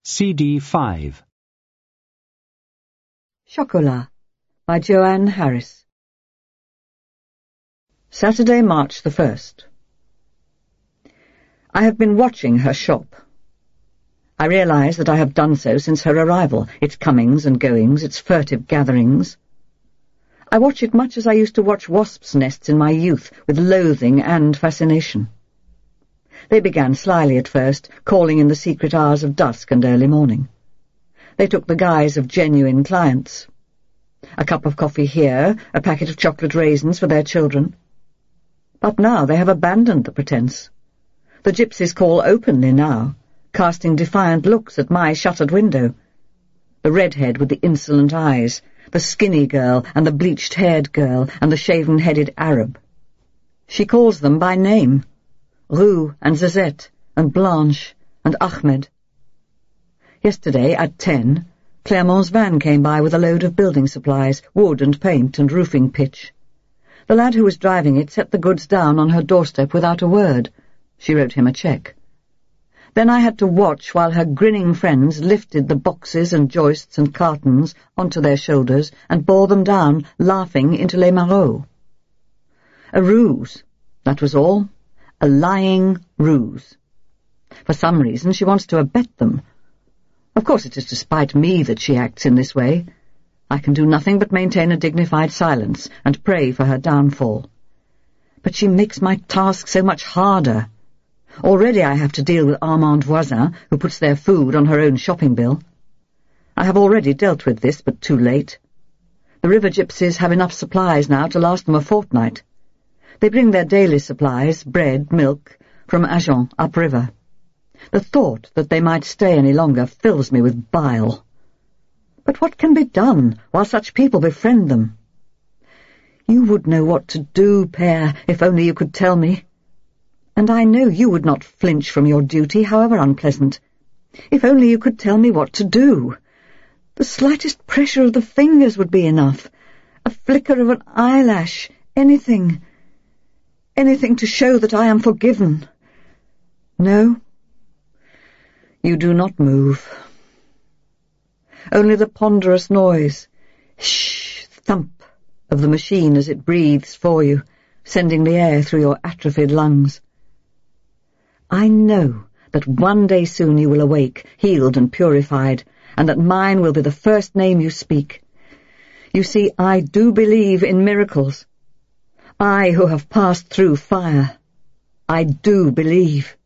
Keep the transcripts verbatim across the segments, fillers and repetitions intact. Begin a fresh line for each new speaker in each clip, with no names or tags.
C D five.
Chocolat by Joanne Harris. Saturday, March the first. I have been watching her shop. I realise that I have done so since her arrival, its comings and goings, its furtive gatherings. I watch it much as I used to watch wasps' nests in my youth, with loathing and fascination. They began slyly at first, calling in the secret hours of dusk and early morning. They took the guise of genuine clients. A cup of coffee here, a packet of chocolate raisins for their children. But now they have abandoned the pretence. The gypsies call openly now, casting defiant looks at my shuttered window. The redhead with the insolent eyes, the skinny girl and the bleached-haired girl and the shaven-headed Arab. She calls them by name. Rue and Zazette and Blanche and Ahmed. Yesterday, at ten, Clermont's van came by with a load of building supplies, wood and paint and roofing pitch. The lad who was driving it set the goods down on her doorstep without a word. She wrote him a cheque. Then I had to watch while her grinning friends lifted the boxes and joists and cartons onto their shoulders and bore them down, laughing, into Les Marais. A ruse, that was all. A lying ruse. For some reason she wants to abet them. Of course it is to spite me that she acts in this way. I can do nothing but maintain a dignified silence and pray for her downfall. But she makes my task so much harder. Already I have to deal with Armand Voisin, who puts their food on her own shopping bill. I have already dealt with this, but too late. The river gypsies have enough supplies now to last them a fortnight. They bring their daily supplies, bread, milk, from Agen, upriver. The thought that they might stay any longer fills me with bile. But what can be done while such people befriend them? You would know what to do, Père, if only you could tell me. And I know you would not flinch from your duty, however unpleasant. If only you could tell me what to do. The slightest pressure of the fingers would be enough. A flicker of an eyelash, anything. Anything to show that I am forgiven. No, you do not move. Only the ponderous noise, shh, thump, of the machine as it breathes for you, sending the air through your atrophied lungs. I know that one day soon you will awake, healed and purified, and that mine will be the first name you speak. You see, I do believe in miracles. I who have passed through fire, I do believe.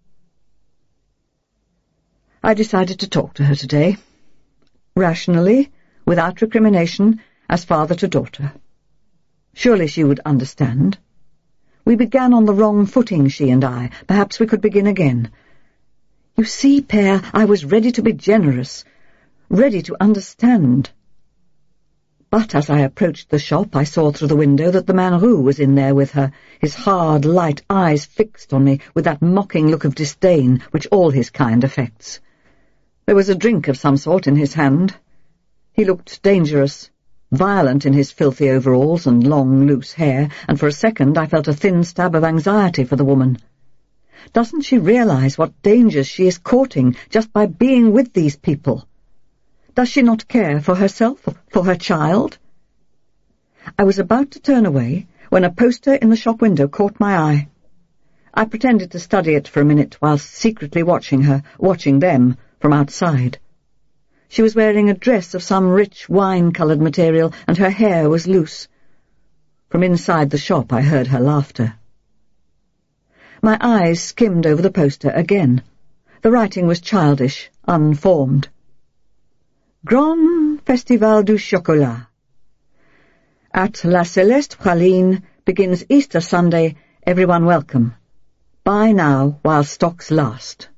I decided to talk to her today, rationally, without recrimination, as father to daughter. Surely she would understand. We began on the wrong footing, she and I. Perhaps we could begin again. You see, Père, I was ready to be generous, ready to understand. But as I approached the shop, I saw through the window that the man Roux was in there with her, his hard, light eyes fixed on me with that mocking look of disdain which all his kind affects. There was a drink of some sort in his hand. He looked dangerous, violent in his filthy overalls and long, loose hair, and for a second I felt a thin stab of anxiety for the woman. Doesn't she realize what dangers she is courting just by being with these people? Does she not care for herself, for her child? I was about to turn away when a poster in the shop window caught my eye. I pretended to study it for a minute whilst secretly watching her, watching them, from outside. She was wearing a dress of some rich wine-coloured material, and her hair was loose. From inside the shop I heard her laughter. My eyes skimmed over the poster again. The writing was childish, unformed. Grand Festival du Chocolat. At La Céleste Praline begins Easter Sunday, everyone welcome. Buy now while stocks last.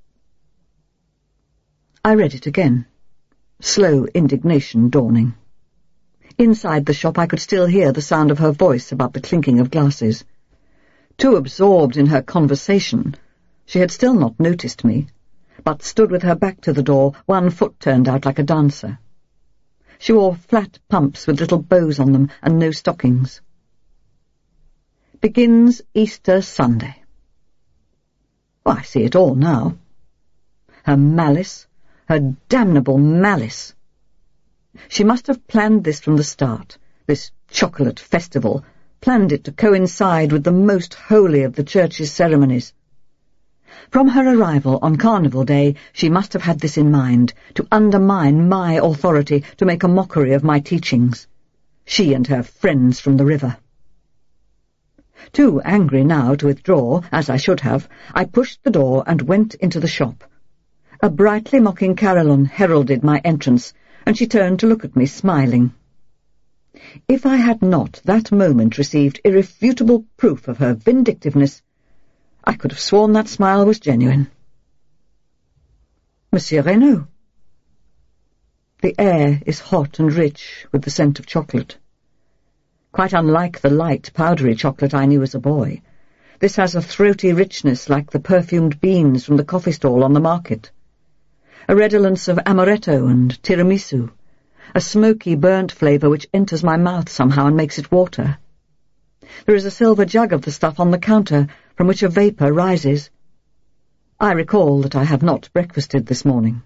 I read it again, slow indignation dawning. Inside the shop I could still hear the sound of her voice about the clinking of glasses. Too absorbed in her conversation, she had still not noticed me, but stood with her back to the door, one foot turned out like a dancer. She wore flat pumps with little bows on them and no stockings. Begins Easter Sunday. Oh, I see it all now. Her malice, her damnable malice. She must have planned this from the start, this chocolate festival, planned it to coincide with the most holy of the Church's ceremonies. From her arrival on Carnival Day, she must have had this in mind, to undermine my authority, to make a mockery of my teachings. She and her friends from the river. Too angry now to withdraw, as I should have, I pushed the door and went into the shop. A brightly mocking carillon heralded my entrance, and she turned to look at me, smiling. If I had not that moment received irrefutable proof of her vindictiveness, I could have sworn that smile was genuine. Monsieur Renaud. The air is hot and rich with the scent of chocolate. Quite unlike the light, powdery chocolate I knew as a boy, this has a throaty richness like the perfumed beans from the coffee stall on the market, a redolence of amaretto and tiramisu, a smoky, burnt flavour which enters my mouth somehow and makes it water. There is a silver jug of the stuff on the counter, from which a vapour rises. I recall that I have not breakfasted this morning.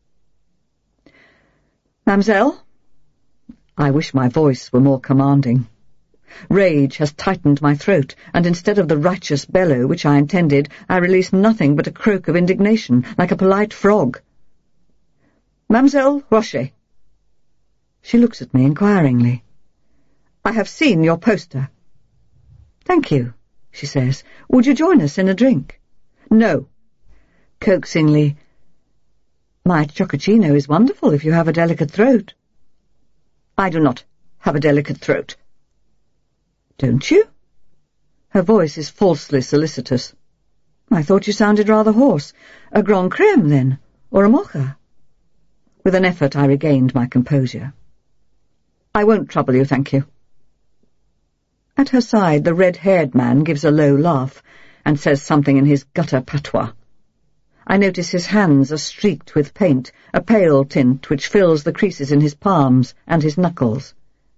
Mademoiselle? I wish my voice were more commanding. Rage has tightened my throat, and instead of the righteous bellow which I intended, I release nothing but a croak of indignation, like a polite frog. Mademoiselle Rocher. She looks at me inquiringly. I have seen your poster. Thank you, she says. Would you join us in a drink? No. Coaxingly. My chocochino is wonderful if you have a delicate throat. I do not have a delicate throat. Don't you? Her voice is falsely solicitous. I thought you sounded rather hoarse. A Grand Crème, then, or a mocha? With an effort I regained my composure. I won't trouble you, thank you. At her side the red-haired man gives a low laugh and says something in his gutter patois. I notice his hands are streaked with paint, a pale tint which fills the creases in his palms and his knuckles.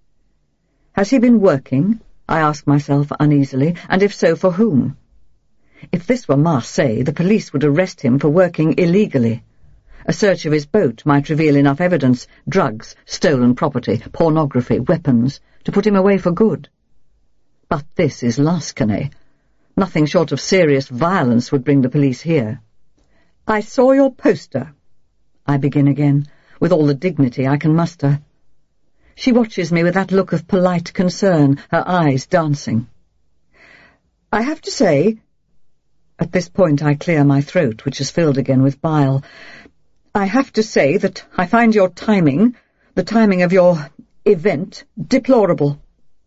Has he been working? I ask myself uneasily, and if so, for whom? If this were Marseille, the police would arrest him for working illegally. A search of his boat might reveal enough evidence, drugs, stolen property, pornography, weapons, to put him away for good. But this is Lansquenet. Nothing short of serious violence would bring the police here. I saw your poster, I begin again, with all the dignity I can muster. She watches me with that look of polite concern, her eyes dancing. I have to say... At this point I clear my throat, which is filled again with bile. I have to say that I find your timing, the timing of your event, deplorable.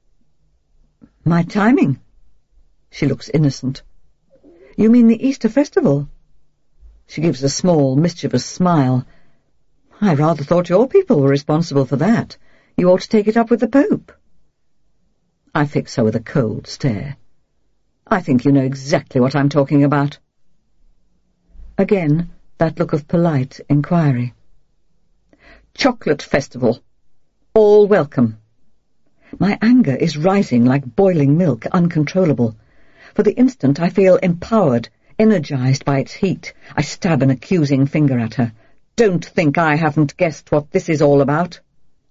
My timing? She looks innocent. You mean the Easter festival? She gives a small, mischievous smile. I rather thought your people were responsible for that. You ought to take it up with the Pope. I fix her with a cold stare. I think you know exactly what I'm talking about. Again, that look of polite inquiry. Chocolate festival. All welcome. My anger is rising like boiling milk, uncontrollable. For the instant I feel empowered, energized by its heat. I stab an accusing finger at her. Don't think I haven't guessed what this is all about.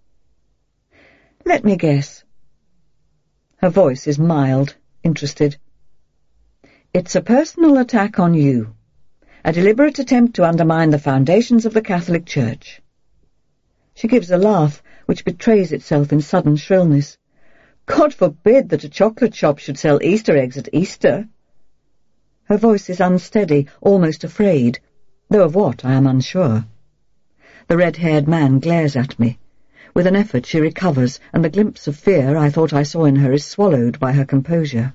Let me guess. Her voice is mild, interested. It's a personal attack on you. A deliberate attempt to undermine the foundations of the Catholic Church. She gives a laugh, which betrays itself in sudden shrillness. God forbid that a chocolate shop should sell Easter eggs at Easter. Her voice is unsteady, almost afraid, though of what I am unsure. The red-haired man glares at me. With an effort she recovers, and the glimpse of fear I thought I saw in her is swallowed by her composure.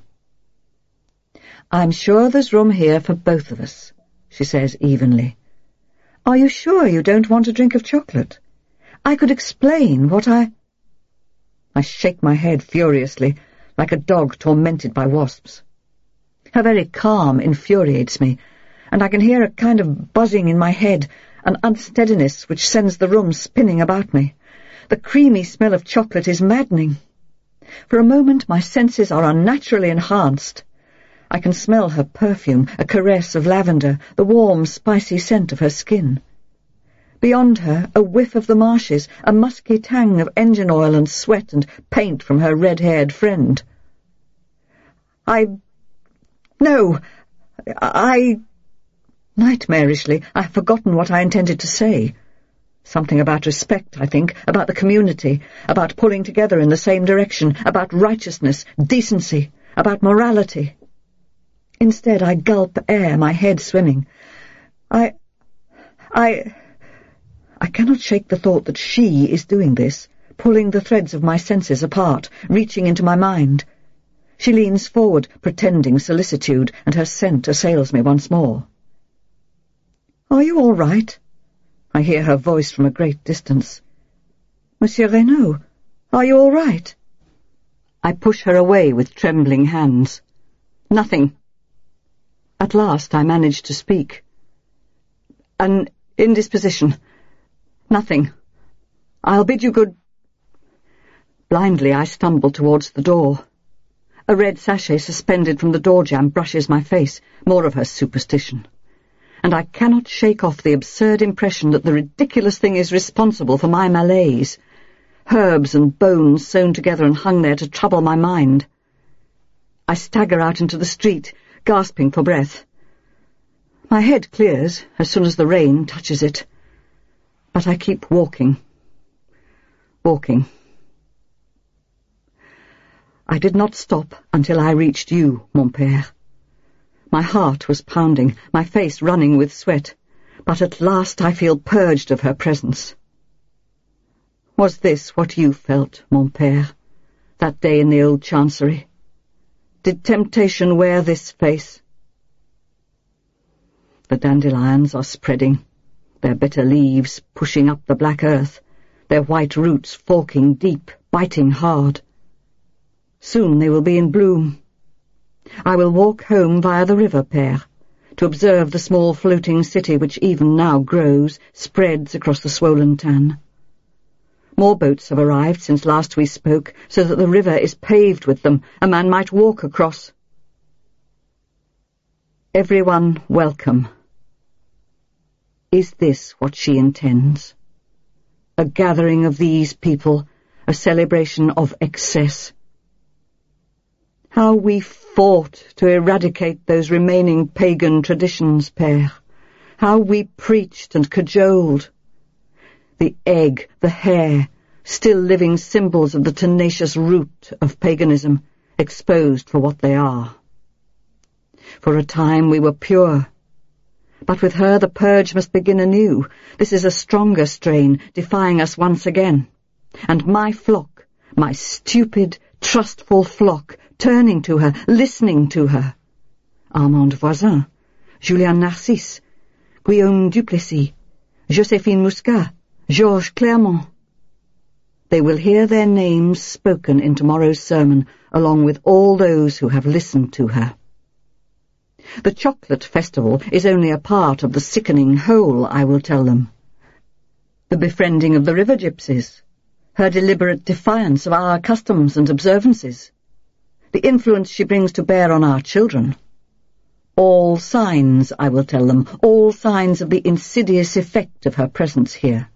I'm sure there's room here for both of us, she says evenly. Are you sure you don't want a drink of chocolate? I could explain what I... I shake my head furiously, like a dog tormented by wasps. Her very calm infuriates me, and I can hear a kind of buzzing in my head, an unsteadiness which sends the room spinning about me. The creamy smell of chocolate is maddening. For a moment my senses are unnaturally enhanced. I can smell her perfume, a caress of lavender, the warm, spicy scent of her skin. Beyond her, a whiff of the marshes, a musky tang of engine oil and sweat and paint from her red-haired friend. I... No, I... Nightmarishly, I have forgotten what I intended to say. Something about respect, I think, about the community, about pulling together in the same direction, about righteousness, decency, about morality. Instead, I gulp air, my head swimming. I... I... I cannot shake the thought that she is doing this, pulling the threads of my senses apart, reaching into my mind. She leans forward, pretending solicitude, and her scent assails me once more. "Are you all right?" I hear her voice from a great distance. "Monsieur Renaud, are you all right?" I push her away with trembling hands. "Nothing." At last I manage to speak. "An indisposition. Nothing. I'll bid you good—" Blindly I stumble towards the door. A red sachet suspended from the door jamb brushes my face, more of her superstition. And I cannot shake off the absurd impression that the ridiculous thing is responsible for my malaise. Herbs and bones sewn together and hung there to trouble my mind. I stagger out into the street, gasping for breath. My head clears as soon as the rain touches it. But I keep walking. Walking. I did not stop until I reached you, mon père. My heart was pounding, my face running with sweat, but at last I feel purged of her presence. Was this what you felt, mon père, that day in the old chancery? Did temptation wear this face? The dandelions are spreading, their bitter leaves pushing up the black earth, their white roots forking deep, biting hard. Soon they will be in bloom. I will walk home via the river, père, to observe the small floating city which even now grows, spreads across the swollen Tann. More boats have arrived since last we spoke, so that the river is paved with them. A man might walk across. Everyone welcome. Is this what she intends? A gathering of these people, a celebration of excess. How we fought to eradicate those remaining pagan traditions, père. How we preached and cajoled. The egg, the hare, still living symbols of the tenacious root of paganism, exposed for what they are. For a time we were pure. But with her the purge must begin anew. This is a stronger strain, defying us once again. And my flock, my stupid, trustful flock, turning to her, listening to her. Armand Voisin, Julien Narcisse, Guillaume Duplessis, Joséphine Muscat, Georges Clermont. They will hear their names spoken in tomorrow's sermon, along with all those who have listened to her. The chocolate festival is only a part of the sickening whole, I will tell them. The befriending of the river gypsies, her deliberate defiance of our customs and observances, the influence she brings to bear on our children. All signs, I will tell them, all signs of the insidious effect of her presence here.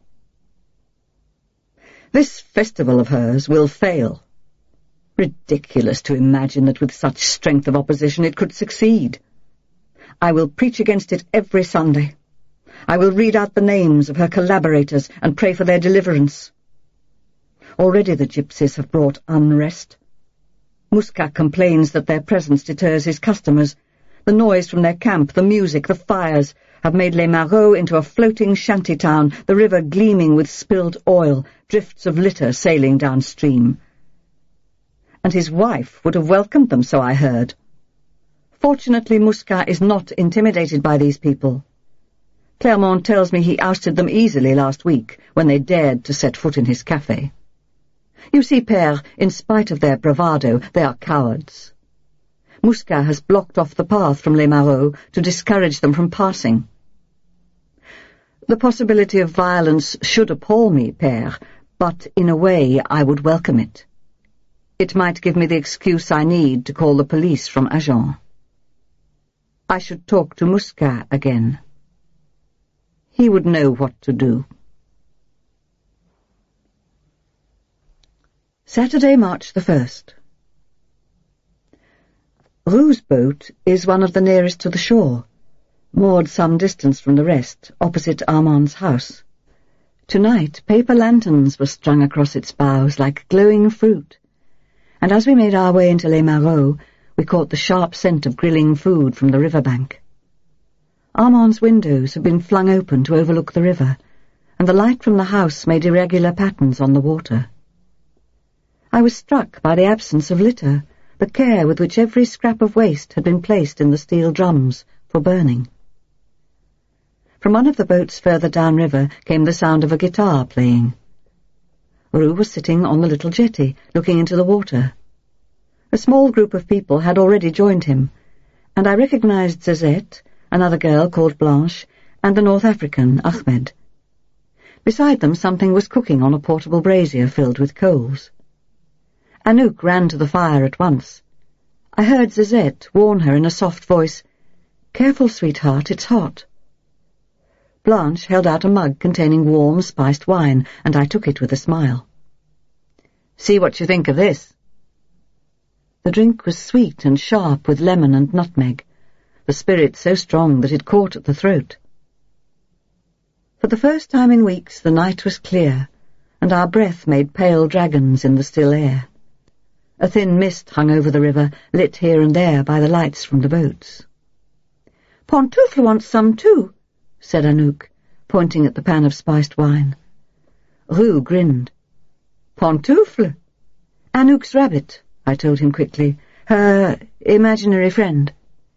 This festival of hers will fail. Ridiculous to imagine that with such strength of opposition it could succeed. I will preach against it every Sunday. I will read out the names of her collaborators and pray for their deliverance. Already the gypsies have brought unrest. Muscat complains that their presence deters his customers. The noise from their camp, the music, the fires, have made Les Marauds into a floating shanty town, the river gleaming with spilled oil, drifts of litter sailing downstream. And his wife would have welcomed them, so I heard. Fortunately, Muscat is not intimidated by these people. Clermont tells me he ousted them easily last week, when they dared to set foot in his café. You see, père, in spite of their bravado, they are cowards. Muscat has blocked off the path from Les Marauds to discourage them from passing. The possibility of violence should appall me, père, but in a way I would welcome it. It might give me the excuse I need to call the police from Agen. I should talk to Muscat again. He would know what to do. Saturday, March the first. Rue's boat is one of the nearest to the shore, moored some distance from the rest, opposite Armand's house. Tonight, paper lanterns were strung across its bows like glowing fruit, and as we made our way into Les Marauds, we caught the sharp scent of grilling food from the riverbank. Armand's windows had been flung open to overlook the river, and the light from the house made irregular patterns on the water. I was struck by the absence of litter, the care with which every scrap of waste had been placed in the steel drums for burning. From one of the boats further downriver came the sound of a guitar playing. Rue was sitting on the little jetty, looking into the water. A small group of people had already joined him, and I recognized Zezette, another girl called Blanche, and the North African, Ahmed. Beside them something was cooking on a portable brazier filled with coals. Anouk ran to the fire at once. I heard Zezette warn her in a soft voice, "Careful, sweetheart, it's hot." Blanche held out a mug containing warm, spiced wine, and I took it with a smile. "See what you think of this." The drink was sweet and sharp with lemon and nutmeg, the spirit so strong that it caught at the throat. For the first time in weeks the night was clear, and our breath made pale dragons in the still air. A thin mist hung over the river, lit here and there by the lights from the boats. "Pantoufle wants some too," said Anouk, pointing at the pan of spiced wine. Rue grinned. "Pantoufle? Anouk's rabbit," I told him quickly. "Her imaginary friend."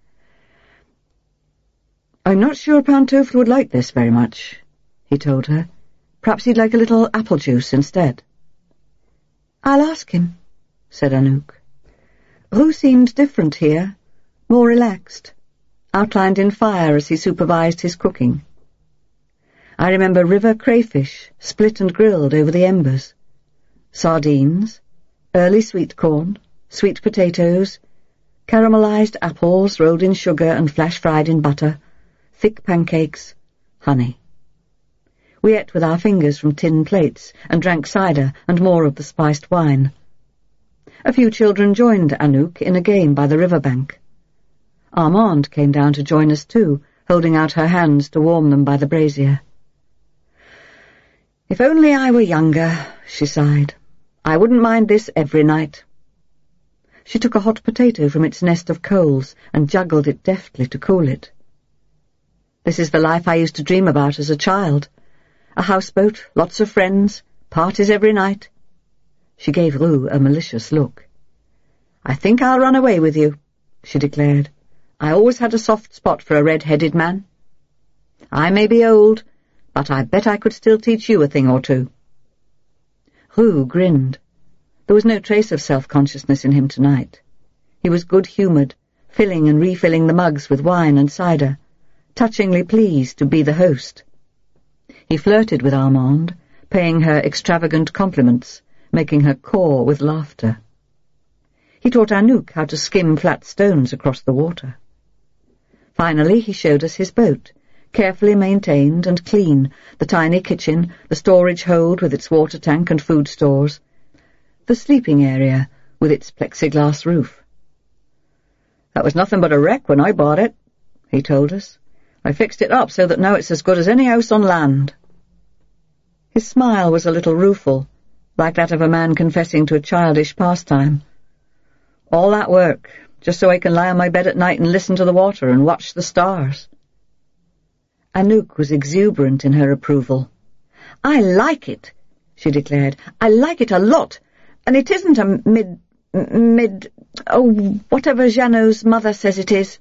"I'm not sure Pantoufle would like this very much," he told her. "Perhaps he'd like a little apple juice instead." "I'll ask him," said Anouk. Rue seemed different here, more relaxed, outlined in fire as he supervised his cooking. I remember river crayfish, split and grilled over the embers, sardines, early sweet corn, sweet potatoes, caramelized apples rolled in sugar and flash-fried in butter, thick pancakes, honey. We ate with our fingers from tin plates and drank cider and more of the spiced wine. A few children joined Anouk in a game by the riverbank. Armand came down to join us too, holding out her hands to warm them by the brazier. "If only I were younger," she sighed. "I wouldn't mind this every night." She took a hot potato from its nest of coals and juggled it deftly to cool it. "This is the life I used to dream about as a child. A houseboat, lots of friends, parties every night." She gave Rue a malicious look. "I think I'll run away with you," she declared. "I always had a soft spot for a red-headed man. I may be old, but I bet I could still teach you a thing or two." Rue grinned. There was no trace of self-consciousness in him tonight. He was good-humoured, filling and refilling the mugs with wine and cider, touchingly pleased to be the host. He flirted with Armand, paying her extravagant compliments, making her caw with laughter. He taught Anouk how to skim flat stones across the water. Finally he showed us his boat, carefully maintained and clean, the tiny kitchen, the storage hold with its water tank and food stores, the sleeping area with its plexiglass roof. "That was nothing but a wreck when I bought it," he told us. "I fixed it up so that now it's as good as any house on land." His smile was a little rueful, like that of a man confessing to a childish pastime. "All that work, just so I can lie on my bed at night and listen to the water and watch the stars." Anouk was exuberant in her approval. "I like it," she declared. "I like it a lot, and it isn't a mid... mid... oh, whatever Jeannot's mother says it is."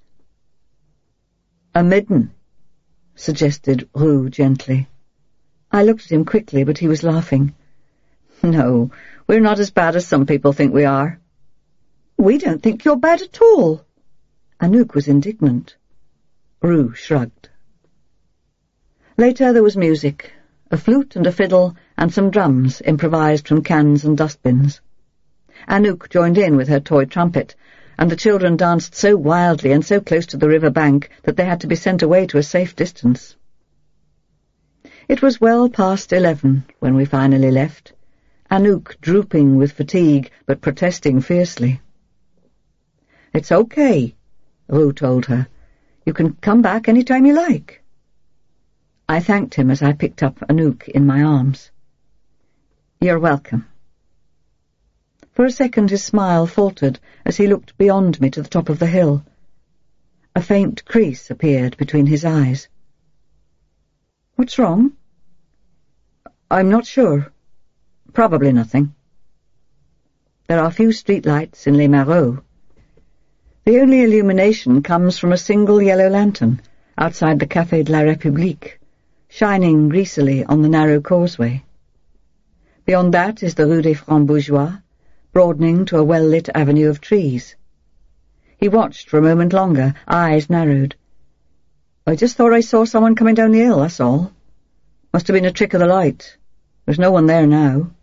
"A midden," suggested Rue gently. I looked at him quickly, but he was laughing. "No, we're not as bad as some people think we are." "We don't think you're bad at all." Anouk was indignant. Rue shrugged. Later there was music, a flute and a fiddle, and some drums improvised from cans and dustbins. Anouk joined in with her toy trumpet, and the children danced so wildly and so close to the river bank that they had to be sent away to a safe distance. It was well past eleven when we finally left, Anouk drooping with fatigue, but protesting fiercely. "It's okay," Rue told her. "You can come back any time you like." I thanked him as I picked up Anouk in my arms. "You're welcome." For a second his smile faltered as he looked beyond me to the top of the hill. A faint crease appeared between his eyes. "What's wrong?" "I'm not sure. Probably nothing." There are few streetlights in Les Marais. The only illumination comes from a single yellow lantern outside the Café de la République, shining greasily on the narrow causeway. Beyond that is the Rue des Francs-Bourgeois, broadening to a well-lit avenue of trees. He watched for a moment longer, eyes narrowed. "I just thought I saw someone coming down the hill, that's all. Must have been a trick of the light. There's no one there now."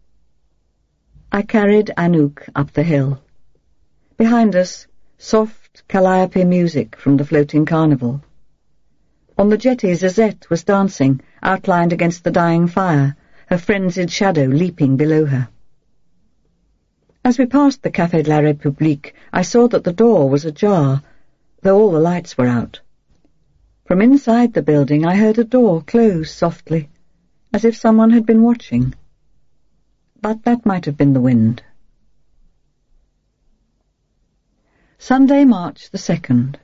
I carried Anouk up the hill. Behind us, soft calliope music from the floating carnival. On the jetty, Zazette was dancing, outlined against the dying fire, her frenzied shadow leaping below her. As we passed the Café de la République, I saw that the door was ajar, though all the lights were out. From inside the building I heard a door close softly, as if someone had been watching. But that might have been the wind. Sunday, March the second.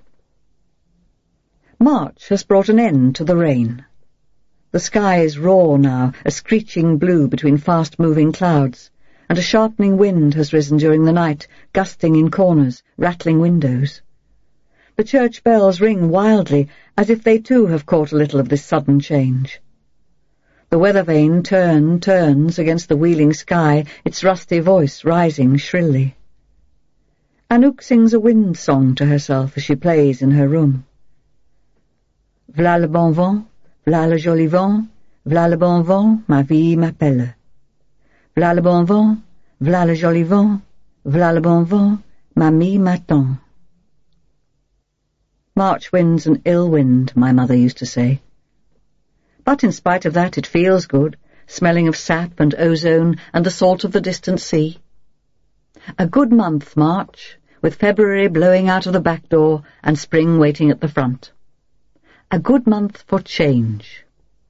March has brought an end to the rain. The sky is raw now, a screeching blue between fast-moving clouds, and a sharpening wind has risen during the night, gusting in corners, rattling windows. The church bells ring wildly, as if they too have caught a little of this sudden change. The weather vane turn turns against the wheeling sky, its rusty voice rising shrilly. Anouk sings a wind song to herself as she plays in her room. V'là le bon vent, v'là le joli vent, v'là le bon vent, ma vie m'appelle. V'là le bon vent, v'là le joli vent, v'là le bon vent, mamie m'attend. March wind's an ill wind, my mother used to say. But in spite of that it feels good, smelling of sap and ozone and the salt of the distant sea. A good month, March, with February blowing out of the back door and spring waiting at the front. A good month for change.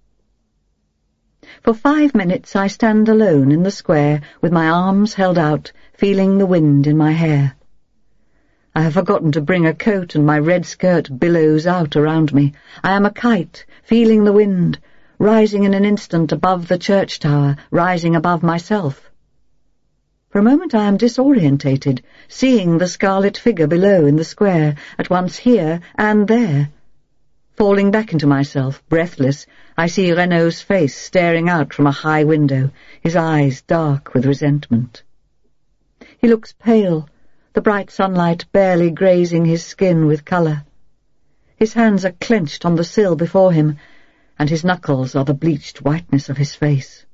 For five minutes I stand alone in the square with my arms held out, feeling the wind in my hair. I have forgotten to bring a coat, and my red skirt billows out around me. I am a kite, feeling the wind, rising in an instant above the church tower, rising above myself. For a moment I am disorientated, seeing the scarlet figure below in the square, at once here and there. Falling back into myself, breathless, I see Renaud's face staring out from a high window, his eyes dark with resentment. He looks pale, the bright sunlight barely grazing his skin with colour. His hands are clenched on the sill before him, and his knuckles are the bleached whiteness of his face.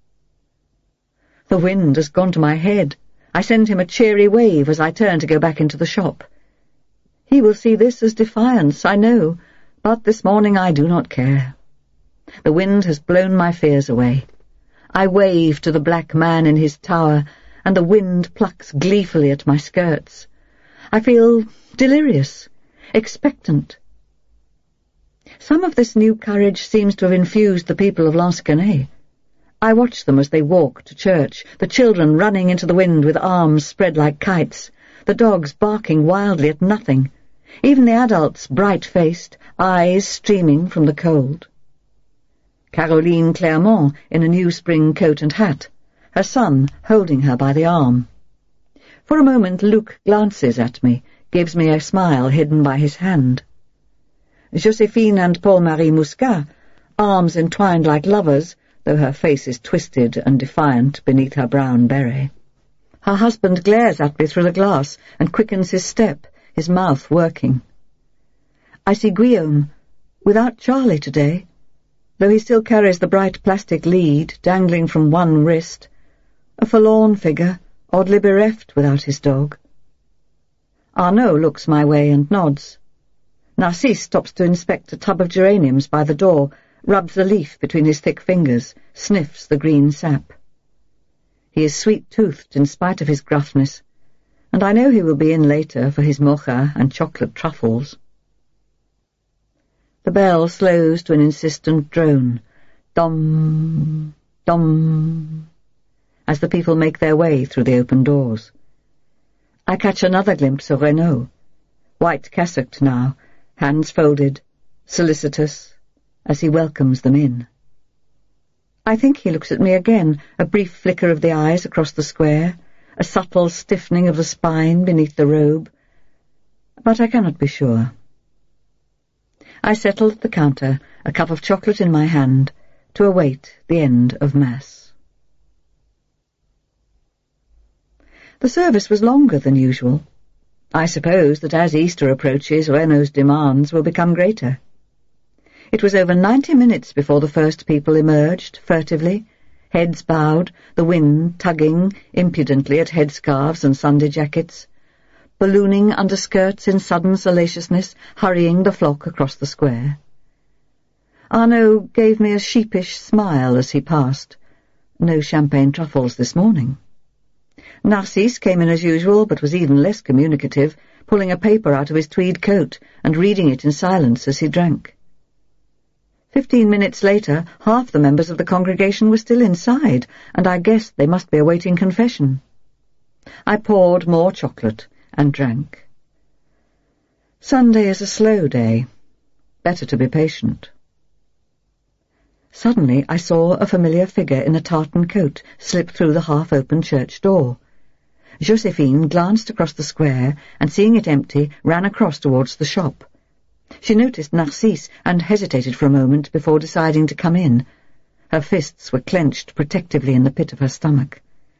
The wind has gone to my head. I send him a cheery wave as I turn to go back into the shop. He will see this as defiance, I know, but this morning I do not care. The wind has blown my fears away. I wave to the black man in his tower, and the wind plucks gleefully at my skirts. I feel delirious, expectant. Some of this new courage seems to have infused the people of Lansquenet. I watch them as they walk to church, the children running into the wind with arms spread like kites, the dogs barking wildly at nothing, even the adults bright-faced, eyes streaming from the cold. Caroline Clermont in a new spring coat and hat, her son holding her by the arm. For a moment Luc glances at me, gives me a smile hidden by his hand. Joséphine and Paul-Marie Muscat, arms entwined like lovers, though her face is twisted and defiant beneath her brown beret. Her husband glares at me through the glass and quickens his step, his mouth working. I see Guillaume, without Charlie today, though he still carries the bright plastic lead dangling from one wrist, a forlorn figure, oddly bereft without his dog. Arnaud looks my way and nods. Narcisse stops to inspect a tub of geraniums by the door, rubs a leaf between his thick fingers, sniffs the green sap. He is sweet-toothed in spite of his gruffness, and I know he will be in later for his mocha and chocolate truffles. The bell slows to an insistent drone, dom, dom, as the people make their way through the open doors. I catch another glimpse of Renaud, white-cassocked now, hands folded, solicitous, as he welcomes them in. I think he looks at me again, a brief flicker of the eyes across the square, a subtle stiffening of the spine beneath the robe, but I cannot be sure. I settle at the counter, a cup of chocolate in my hand, to await the end of Mass. The service was longer than usual. I suppose that as Easter approaches, Renaud's demands will become greater. It was over ninety minutes before the first people emerged, furtively, heads bowed, the wind tugging impudently at headscarves and Sunday jackets, ballooning under skirts in sudden salaciousness, hurrying the flock across the square. Arnaud gave me a sheepish smile as he passed. No champagne truffles this morning. Narcisse came in as usual, but was even less communicative, pulling a paper out of his tweed coat and reading it in silence as he drank. Fifteen minutes later, half the members of the congregation were still inside, and I guessed they must be awaiting confession. I poured more chocolate and drank. Sunday is a slow day. Better to be patient. Suddenly I saw a familiar figure in a tartan coat slip through the half-open church door. Josephine glanced across the square, and seeing it empty, ran across towards the shop. She noticed Narcisse and hesitated for a moment before deciding to come in. Her fists were clenched protectively in the pit of her stomach.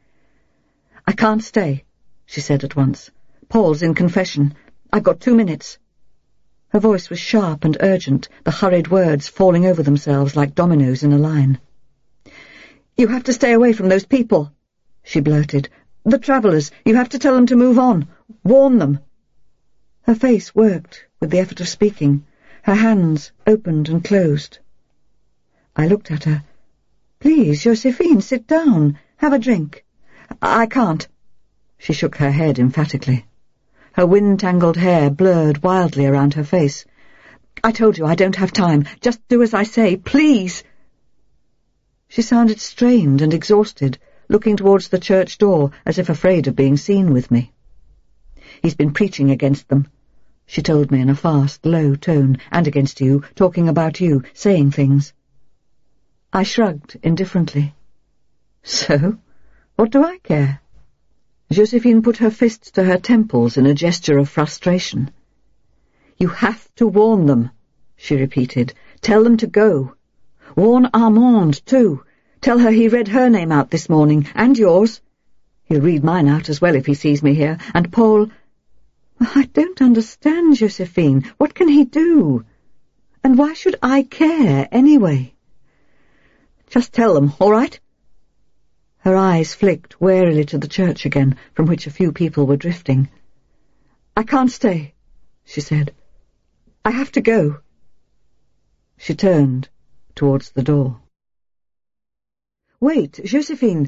"I can't stay," she said at once. "Paul's in confession. I've got two minutes." Her voice was sharp and urgent, the hurried words falling over themselves like dominoes in a line. "You have to stay away from those people," she blurted. "The travellers. You have to tell them to move on. Warn them." Her face worked with the effort of speaking. Her hands opened and closed. I looked at her. "Please, Josephine, sit down. Have a drink." "I can't." She shook her head emphatically. Her wind-tangled hair blurred wildly around her face. "I told you I don't have time. Just do as I say, please." She sounded strained and exhausted, looking towards the church door as if afraid of being seen with me. "He's been preaching against them," she told me in a fast, low tone, "and against you, talking about you, saying things." I shrugged indifferently. "So? What do I care?" Josephine put her fists to her temples in a gesture of frustration. "You have to warn them," she repeated. "Tell them to go. Warn Armand, too. Tell her he read her name out this morning, and yours. He'll read mine out as well if he sees me here. And Paul—" "I don't understand, Josephine. What can he do? And why should I care, anyway?" "Just tell them, all right?" Her eyes flicked warily to the church again, from which a few people were drifting. "I can't stay," she said. "I have to go." She turned towards the door. "Wait, Josephine!"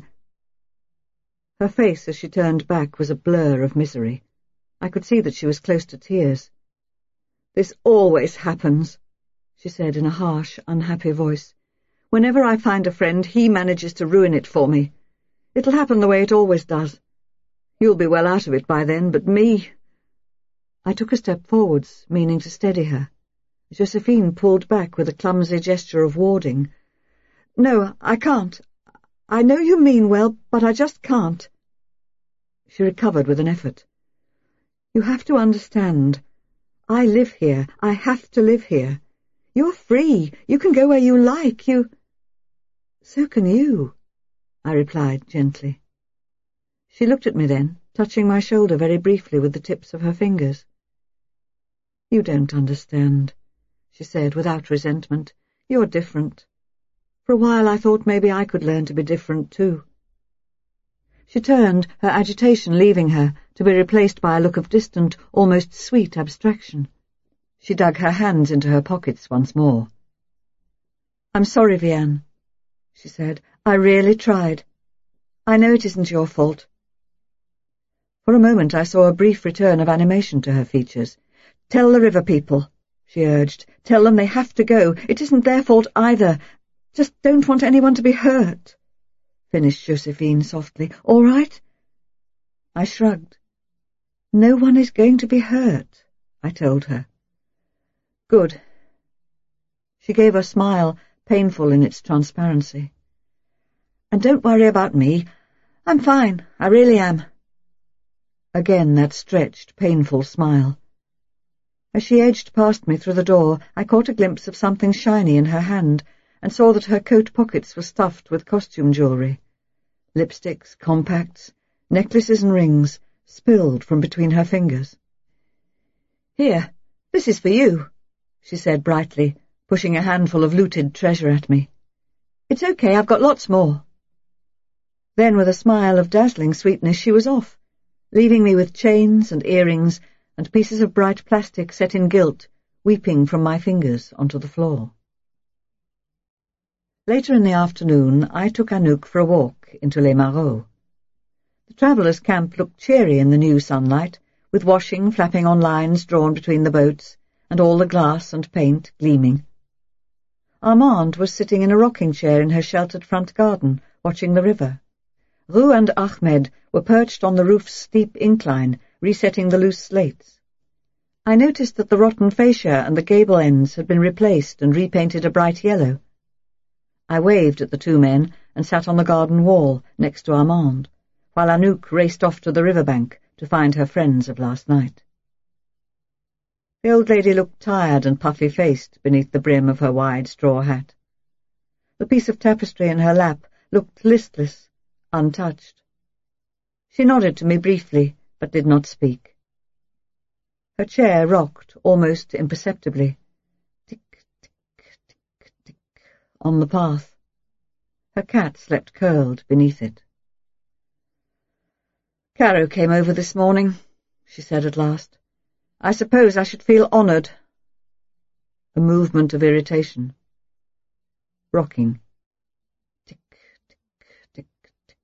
Her face as she turned back was a blur of misery. I could see that she was close to tears. "This always happens," she said in a harsh, unhappy voice. "Whenever I find a friend, he manages to ruin it for me. It'll happen the way it always does. You'll be well out of it by then, but me—" I took a step forwards, meaning to steady her. Josephine pulled back with a clumsy gesture of warding. "No, I can't. I know you mean well, but I just can't." She recovered with an effort. "You have to understand. I live here. I have to live here. You're free. You can go where you like. You—" "So can you," I replied gently. She looked at me then, touching my shoulder very briefly with the tips of her fingers. "You don't understand," she said without resentment. "You're different. For a while I thought maybe I could learn to be different too." She turned, her agitation leaving her, to be replaced by a look of distant, almost sweet abstraction. She dug her hands into her pockets once more. "I'm sorry, Vianne," she said. "I really tried." I know it isn't your fault. For a moment I saw a brief return of animation to her features. Tell the river people, she urged. Tell them they have to go. It isn't their fault either. Just don't want anyone to be hurt, finished Josephine softly. All right? I shrugged. No one is going to be hurt, I told her. Good. She gave a smile, painful in its transparency. And don't worry about me. I'm fine, I really am. Again that stretched, painful smile. As she edged past me through the door, I caught a glimpse of something shiny in her hand, and saw that her coat pockets were stuffed with costume jewellery. Lipsticks, compacts, necklaces and rings spilled from between her fingers. Here, this is for you, she said brightly, pushing a handful of looted treasure at me. It's okay, I've got lots more. Then, with a smile of dazzling sweetness, she was off, leaving me with chains and earrings and pieces of bright plastic set in gilt, weeping from my fingers onto the floor. Later in the afternoon, I took Anouk for a walk into Les Marauds. The travellers' camp looked cheery in the new sunlight, with washing flapping on lines drawn between the boats, and all the glass and paint gleaming. Armand was sitting in a rocking chair in her sheltered front garden, watching the river. Rue and Ahmed were perched on the roof's steep incline, resetting the loose slates. I noticed that the rotten fascia and the gable ends had been replaced and repainted a bright yellow. I waved at the two men and sat on the garden wall next to Armand, while Anouk raced off to the riverbank to find her friends of last night. The old lady looked tired and puffy-faced beneath the brim of her wide straw hat. The piece of tapestry in her lap looked listless, untouched. She nodded to me briefly, but did not speak. Her chair rocked almost imperceptibly, tick, tick, tick, tick, on the path. Her cat slept curled beneath it. Caro came over this morning, she said at last. I suppose I should feel honoured. A movement of irritation. Rocking. Tick, tick, tick, tick.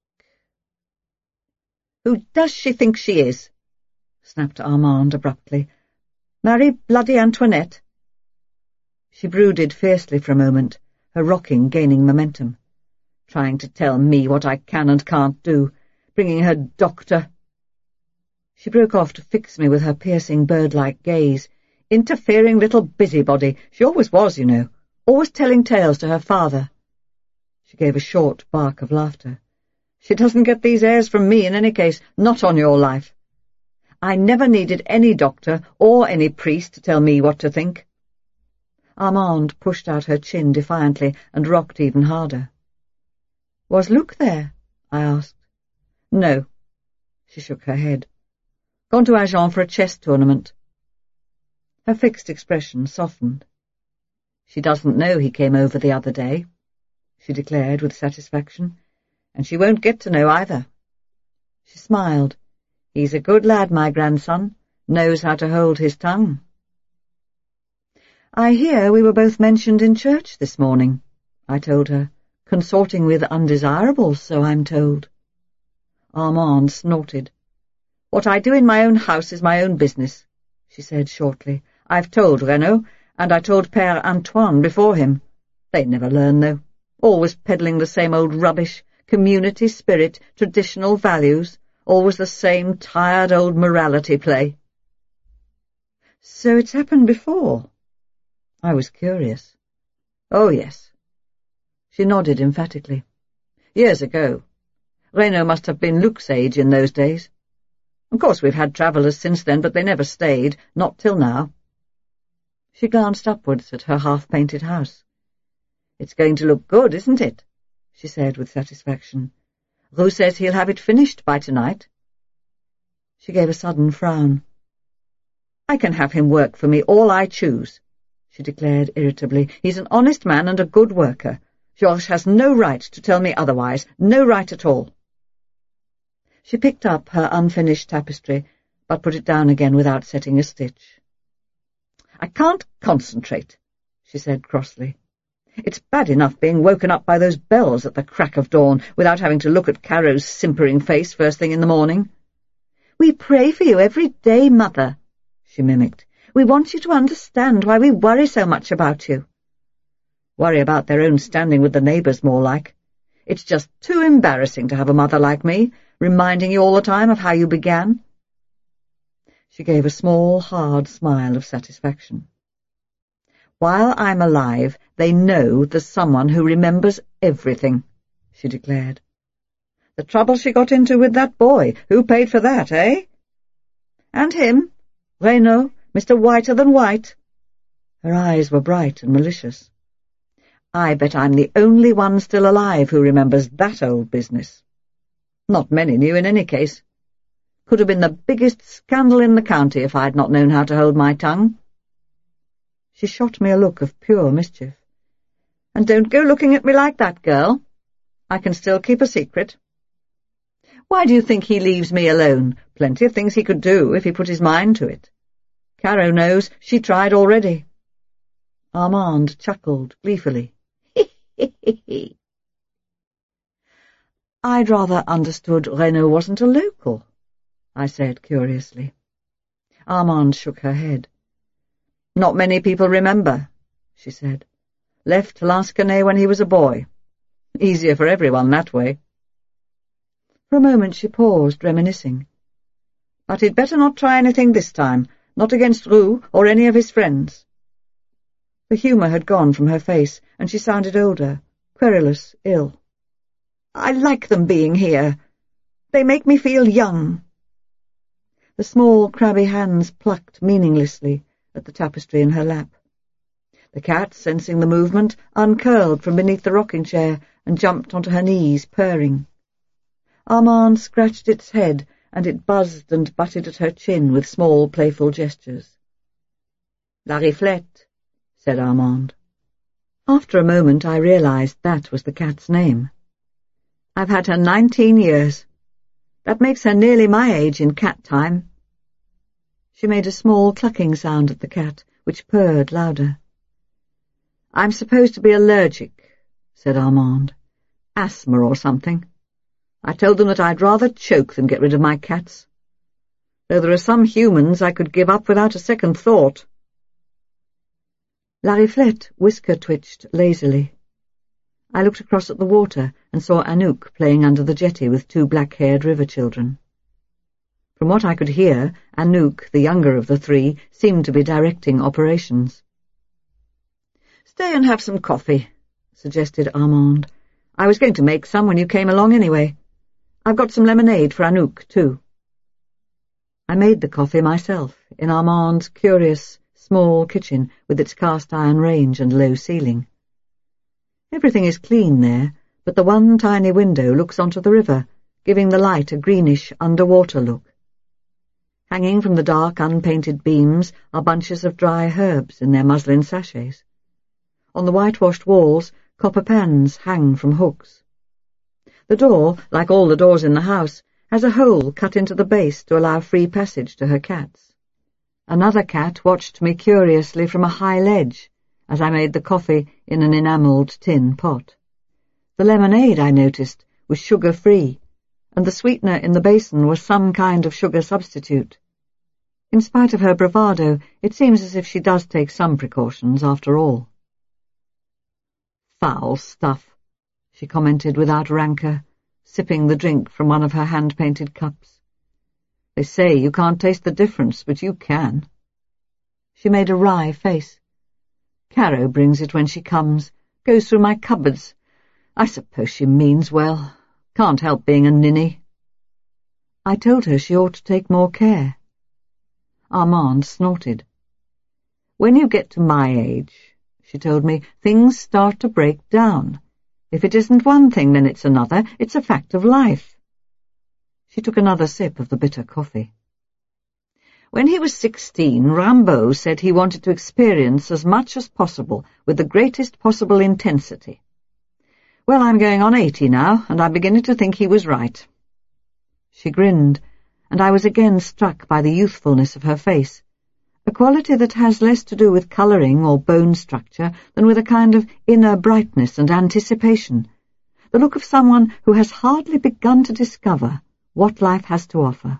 Who does she think she is? Snapped Armand abruptly. Marie bloody Antoinette? She brooded fiercely for a moment, her rocking gaining momentum. Trying to tell me what I can and can't do, bringing her doctor. She broke off to fix me with her piercing bird-like gaze. Interfering little busybody. She always was, you know, always telling tales to her father. She gave a short bark of laughter. She doesn't get these airs from me in any case, not on your life. I never needed any doctor or any priest to tell me what to think. Armand pushed out her chin defiantly and rocked even harder. Was Luc there? I asked. No. She shook her head. Gone to Agen for a chess tournament. Her fixed expression softened. She doesn't know he came over the other day, she declared with satisfaction, and she won't get to know either. She smiled. He's a good lad, my grandson, knows how to hold his tongue. I hear we were both mentioned in church this morning, I told her, consorting with undesirables, so I'm told. Armand snorted. What I do in my own house is my own business, she said shortly. I've told Renaud, and I told Père Antoine before him. They never learn, though. Always peddling the same old rubbish, community spirit, traditional values, always the same tired old morality play. So it's happened before? I was curious. Oh, yes. She nodded emphatically. Years ago. Renaud must have been Luc's age in those days. Of course we've had travellers since then, but they never stayed, not till now. She glanced upwards at her half-painted house. It's going to look good, isn't it? She said with satisfaction. Roux says he'll have it finished by tonight. She gave a sudden frown. I can have him work for me all I choose, she declared irritably. He's an honest man and a good worker. Georges has no right to tell me otherwise, no right at all. She picked up her unfinished tapestry, but put it down again without setting a stitch. I can't concentrate, she said crossly. It's bad enough being woken up by those bells at the crack of dawn without having to look at Caro's simpering face first thing in the morning. "We pray for you every day, Mother," she mimicked. "We want you to understand why we worry so much about you." Worry about their own standing with the neighbours, more like. It's just too embarrassing to have a mother like me, reminding you all the time of how you began. She gave a small, hard smile of satisfaction. "While I'm alive, they know there's someone who remembers everything," she declared. "The trouble she got into with that boy, who paid for that, eh? And him, Renaud, Mister Whiter than White." Her eyes were bright and malicious. "I bet I'm the only one still alive who remembers that old business. Not many knew in any case. Could have been the biggest scandal in the county if I'd not known how to hold my tongue." She shot me a look of pure mischief. "And don't go looking at me like that, girl. I can still keep a secret. Why do you think he leaves me alone? Plenty of things he could do if he put his mind to it. Caro knows she tried already." Armand chuckled gleefully. "I'd rather understood Renaud wasn't a local," I said curiously. Armand shook her head. "Not many people remember," she said. "Left Lansquenet when he was a boy. Easier for everyone that way." For a moment she paused, reminiscing. "But he'd better not try anything this time, not against Roux or any of his friends." The humour had gone from her face, and she sounded older, querulous, ill. "I like them being here. They make me feel young." The small, crabby hands plucked meaninglessly at the tapestry in her lap. The cat, sensing the movement, uncurled from beneath the rocking-chair and jumped onto her knees, purring. Armand scratched its head, and it buzzed and butted at her chin with small, playful gestures. "La Riflette," said Armand. After a moment I realized that was the cat's name. "I've had her nineteen years. That makes her nearly my age in cat time." She made a small clucking sound at the cat, which purred louder. "I'm supposed to be allergic," said Armand. "Asthma or something. I told them that I'd rather choke than get rid of my cats. Though there are some humans I could give up without a second thought." La Riflette whisker-twitched lazily. I looked across at the water and saw Anouk playing under the jetty with two black-haired river children. From what I could hear, Anouk, the younger of the three, seemed to be directing operations. "Stay and have some coffee," suggested Armand. "I was going to make some when you came along anyway. I've got some lemonade for Anouk, too." I made the coffee myself, in Armand's curious, small kitchen with its cast-iron range and low ceiling. Everything is clean there, but the one tiny window looks onto the river, giving the light a greenish underwater look. Hanging from the dark, unpainted beams are bunches of dry herbs in their muslin sachets. On the whitewashed walls, copper pans hang from hooks. The door, like all the doors in the house, has a hole cut into the base to allow free passage to her cats. Another cat watched me curiously from a high ledge as I made the coffee in an enamelled tin pot. The lemonade, I noticed, was sugar-free, and the sweetener in the basin was some kind of sugar substitute. In spite of her bravado, it seems as if she does take some precautions after all. "Foul stuff," she commented without rancour, sipping the drink from one of her hand-painted cups. "They say you can't taste the difference, but you can." She made a wry face. "Caro brings it when she comes, goes through my cupboards. I suppose she means well. Can't help being a ninny." I told her she ought to take more care. Armand snorted. "When you get to my age," she told me, "things start to break down. If it isn't one thing, then it's another. It's a fact of life." She took another sip of the bitter coffee. "When he was sixteen, Rimbaud said he wanted to experience as much as possible with the greatest possible intensity. Well, I'm going on eighty now, and I'm beginning to think he was right." She grinned, and I was again struck by the youthfulness of her face, a quality that has less to do with colouring or bone structure than with a kind of inner brightness and anticipation, the look of someone who has hardly begun to discover what life has to offer.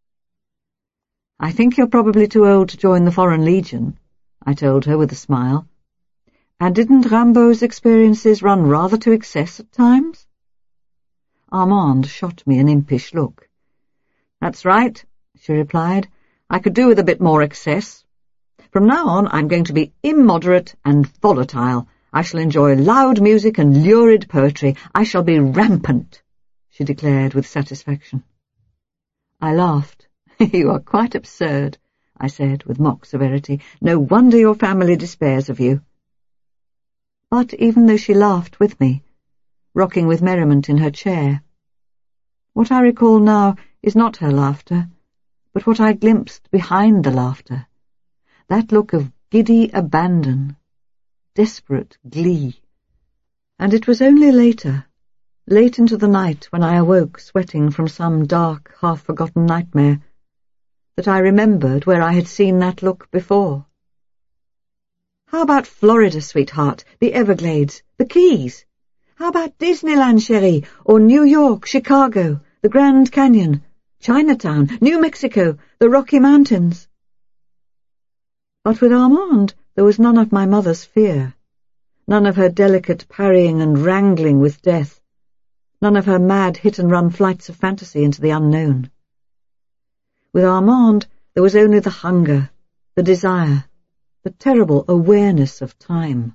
"I think you're probably too old to join the Foreign Legion," I told her with a smile. And didn't Rimbaud's experiences run rather to excess at times? Armand shot me an impish look. "That's right," she replied. "I could do with a bit more excess. From now on I'm going to be immoderate and volatile. I shall enjoy loud music and lurid poetry. I shall be rampant," she declared with satisfaction. I laughed. "You are quite absurd," I said with mock severity. "No wonder your family despairs of you." But even though she laughed with me, rocking with merriment in her chair, what I recall now is not her laughter, but what I glimpsed behind the laughter, that look of giddy abandon, desperate glee. And it was only later, late into the night when I awoke sweating from some dark, half-forgotten nightmare, that I remembered where I had seen that look before. "How about Florida, sweetheart, the Everglades, the Keys? How about Disneyland, chérie, or New York, Chicago, the Grand Canyon, Chinatown, New Mexico, the Rocky Mountains?" But with Armand there was none of my mother's fear, none of her delicate parrying and wrangling with death, none of her mad hit-and-run flights of fantasy into the unknown. With Armand there was only the hunger, the desire, the terrible awareness of time.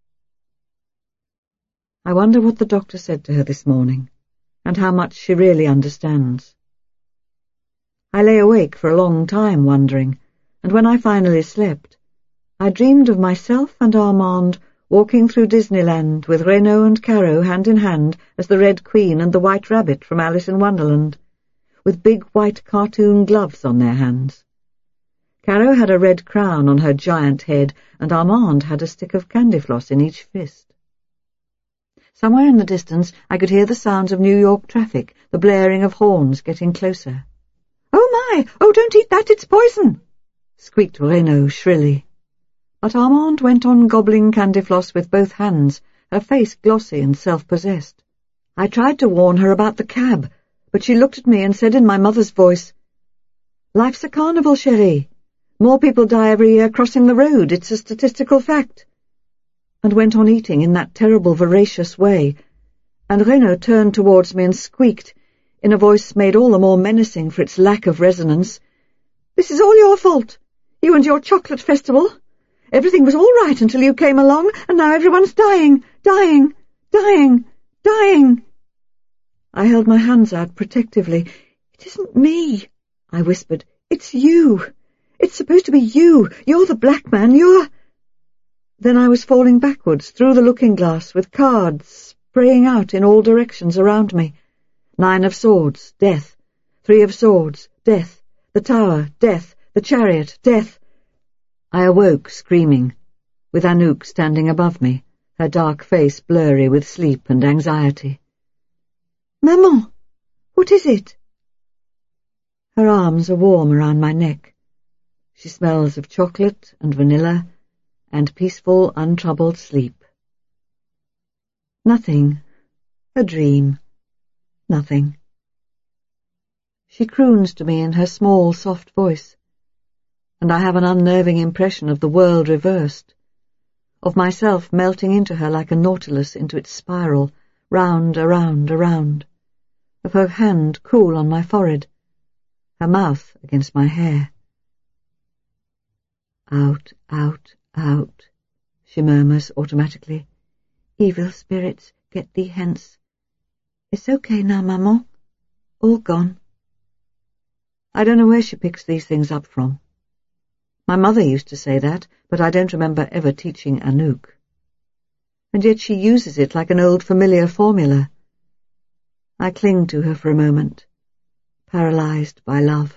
I wonder what the doctor said to her this morning, and how much she really understands. I lay awake for a long time wondering, and when I finally slept, I dreamed of myself and Armand walking through Disneyland with Renaud and Caro hand in hand as the Red Queen and the White Rabbit from Alice in Wonderland, with big white cartoon gloves on their hands. Caro had a red crown on her giant head, and Armand had a stick of candy floss in each fist. Somewhere in the distance I could hear the sounds of New York traffic, the blaring of horns getting closer. "Oh my! Oh, don't eat that, it's poison!" squeaked Renaud shrilly. But Armand went on gobbling candy floss with both hands, her face glossy and self-possessed. I tried to warn her about the cab, but she looked at me and said in my mother's voice, "Life's a carnival, chérie. More people die every year crossing the road, it's a statistical fact," and went on eating in that terrible voracious way, and Renaud turned towards me and squeaked, in a voice made all the more menacing for its lack of resonance, "This is all your fault, you and your chocolate festival. Everything was all right until you came along, and now everyone's dying, dying, dying, dying." I held my hands out protectively. "It isn't me," I whispered. "It's you. It's supposed to be you. You're the black man. You're—" Then I was falling backwards through the looking-glass with cards spraying out in all directions around me. Nine of swords, death. Three of swords, death. The tower, death. The chariot, death. I awoke screaming, with Anouk standing above me, her dark face blurry with sleep and anxiety. "Maman, what is it?" Her arms are warm around my neck. She smells of chocolate and vanilla and peaceful, untroubled sleep. "Nothing. A dream. Nothing." She croons to me in her small, soft voice, and I have an unnerving impression of the world reversed, of myself melting into her like a nautilus into its spiral, round, around, around, of her hand cool on my forehead, her mouth against my hair. "Out, out, out," she murmurs automatically. "Evil spirits, get thee hence. It's okay now, maman. All gone." I don't know where she picks these things up from. My mother used to say that, but I don't remember ever teaching Anouk. And yet she uses it like an old familiar formula. I cling to her for a moment, paralyzed by love.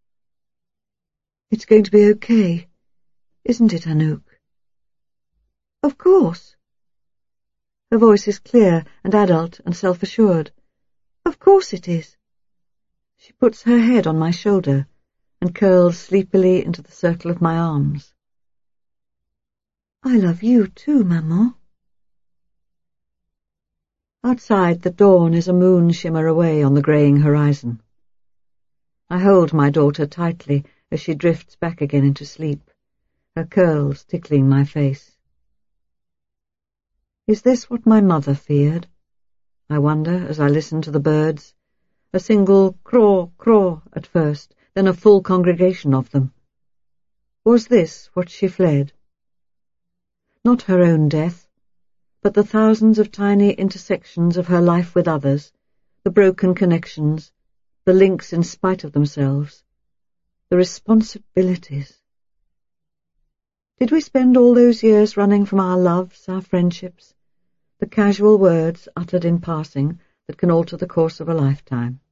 "It's going to be okay, isn't it, Anouk?" "Of course." Her voice is clear and adult and self-assured. "Of course it is." She puts her head on my shoulder, and curled sleepily into the circle of my arms. "I love you too, Maman." Outside, the dawn is a moon shimmer away on the greying horizon. I hold my daughter tightly as she drifts back again into sleep, her curls tickling my face. Is this what my mother feared? I wonder as I listen to the birds, a single craw, craw at first, then a full congregation of them. Was this what she fled? Not her own death, but the thousands of tiny intersections of her life with others, the broken connections, the links in spite of themselves, the responsibilities. Did we spend all those years running from our loves, our friendships, the casual words uttered in passing that can alter the course of a lifetime?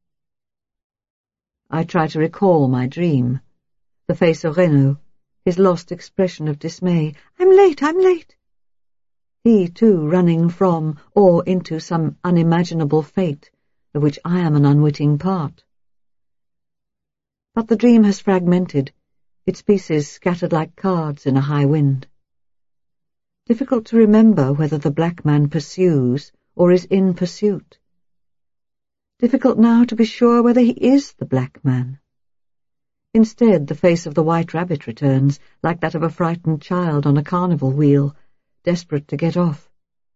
I try to recall my dream, the face of Renaud, his lost expression of dismay. "I'm late, I'm late." He, too, running from or into some unimaginable fate of which I am an unwitting part. But the dream has fragmented, its pieces scattered like cards in a high wind. Difficult to remember whether the black man pursues or is in pursuit. Difficult now to be sure whether he is the black man. Instead, the face of the white rabbit returns, like that of a frightened child on a carnival wheel, desperate to get off.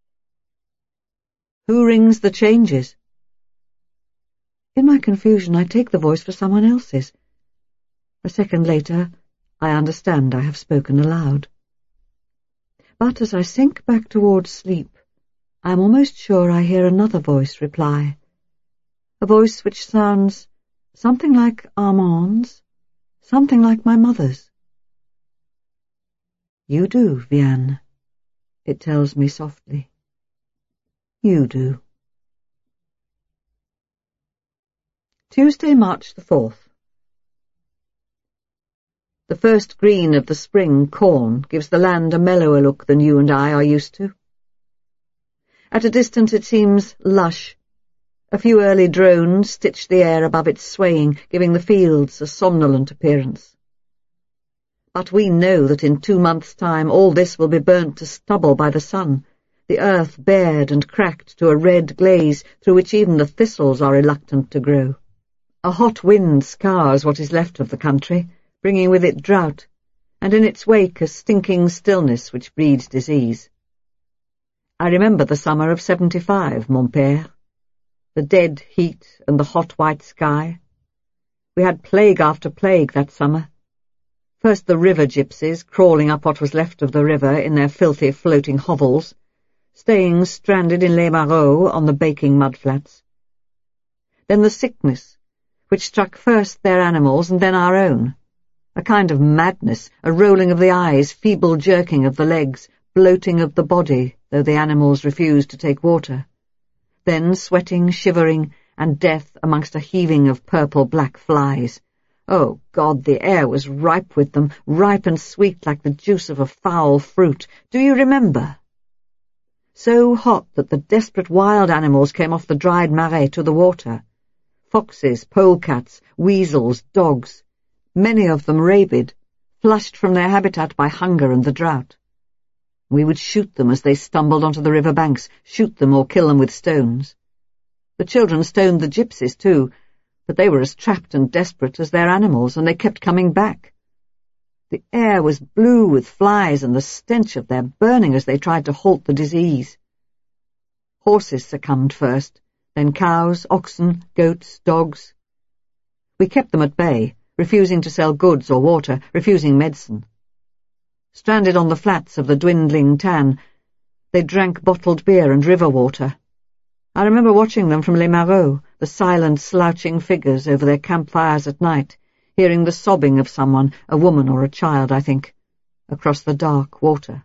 "Who rings the changes?" In my confusion, I take the voice for someone else's. A second later, I understand I have spoken aloud. But as I sink back towards sleep, I am almost sure I hear another voice reply, a voice which sounds something like Armand's, something like my mother's. "You do, Vianne," it tells me softly. "You do." Tuesday, March the fourth. The first green of the spring corn gives the land a mellower look than you and I are used to. At a distance it seems lush. A few early drones stitch the air above its swaying, giving the fields a somnolent appearance. But we know that in two months' time all this will be burnt to stubble by the sun, the earth bared and cracked to a red glaze through which even the thistles are reluctant to grow. A hot wind scours what is left of the country, bringing with it drought, and in its wake a stinking stillness which breeds disease. I remember the summer of seventy-five, mon père. The dead heat and the hot white sky. We had plague after plague that summer. First the river gypsies, crawling up what was left of the river in their filthy floating hovels, staying stranded in Les Marais on the baking mudflats. Then the sickness, which struck first their animals and then our own. A kind of madness, a rolling of the eyes, feeble jerking of the legs, bloating of the body, though the animals refused to take water. Then sweating, shivering, and death amongst a heaving of purple-black flies. Oh, God, the air was ripe with them, ripe and sweet like the juice of a foul fruit. Do you remember? So hot that the desperate wild animals came off the dried marais to the water. Foxes, polecats, weasels, dogs, many of them rabid, flushed from their habitat by hunger and the drought. We would shoot them as they stumbled onto the river banks, shoot them or kill them with stones. The children stoned the gypsies too, but they were as trapped and desperate as their animals, and they kept coming back. The air was blue with flies and the stench of their burning as they tried to halt the disease. Horses succumbed first, then cows, oxen, goats, dogs. We kept them at bay, refusing to sell goods or water, refusing medicine. Stranded on the flats of the dwindling Tann, they drank bottled beer and river water. I remember watching them from Les Marais, the silent, slouching figures over their campfires at night, hearing the sobbing of someone, a woman or a child, I think, across the dark water.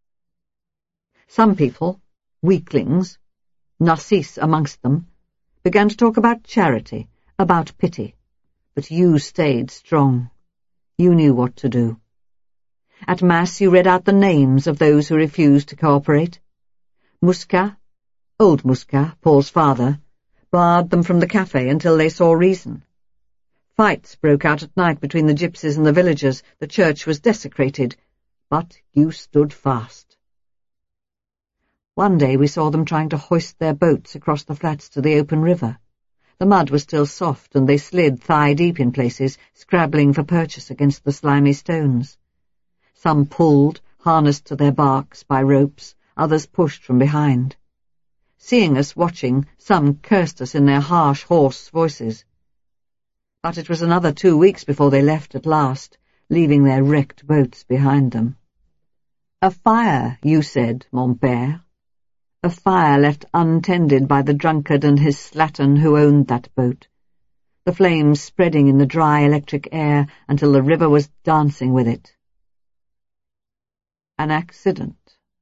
Some people, weaklings, Narcisse amongst them, began to talk about charity, about pity, but you stayed strong. You knew what to do. At Mass you read out the names of those who refused to cooperate. Muscat, old Muscat, Paul's father, barred them from the cafe until they saw reason. Fights broke out at night between the gypsies and the villagers. The church was desecrated, but you stood fast. One day we saw them trying to hoist their boats across the flats to the open river. The mud was still soft, and they slid thigh-deep in places, scrabbling for purchase against the slimy stones. Some pulled, harnessed to their barks by ropes, others pushed from behind. Seeing us watching, some cursed us in their harsh, hoarse voices. But it was another two weeks before they left at last, leaving their wrecked boats behind them. A fire, you said, mon père. A fire left untended by the drunkard and his slattern who owned that boat, the flames spreading in the dry electric air until the river was dancing with it. An accident.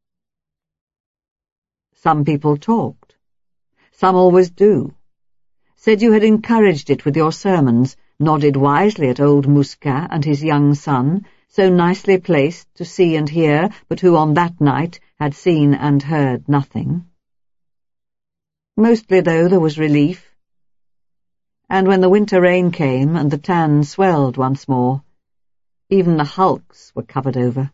Some people talked. Some always do. Said you had encouraged it with your sermons, nodded wisely at old Muscat and his young son, so nicely placed to see and hear, but who on that night had seen and heard nothing. Mostly, though, there was relief. And when the winter rain came and the Tann swelled once more, even the hulks were covered over.